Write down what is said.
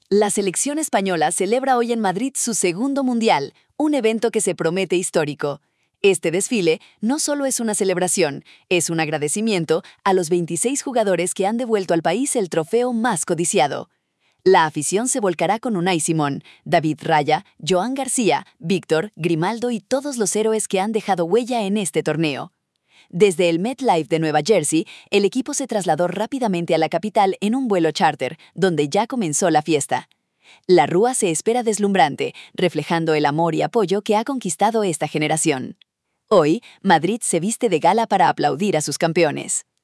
La selección española celebra hoy en Madrid su segundo mundial, un evento que se promete histórico. Este desfile no solo es una celebración, es un agradecimiento a los 26 jugadores que han devuelto al país el trofeo más codiciado. La afición se volcará con Unai Simón, David Raya, Joan García, Víctor, Grimaldo y todos los héroes que han dejado huella en este torneo. Desde el MetLife de Nueva Jersey, el equipo se trasladó rápidamente a la capital en un vuelo charter, donde ya comenzó la fiesta. La rúa se espera deslumbrante, reflejando el amor y apoyo que ha conquistado esta generación. Hoy, Madrid se viste de gala para aplaudir a sus campeones.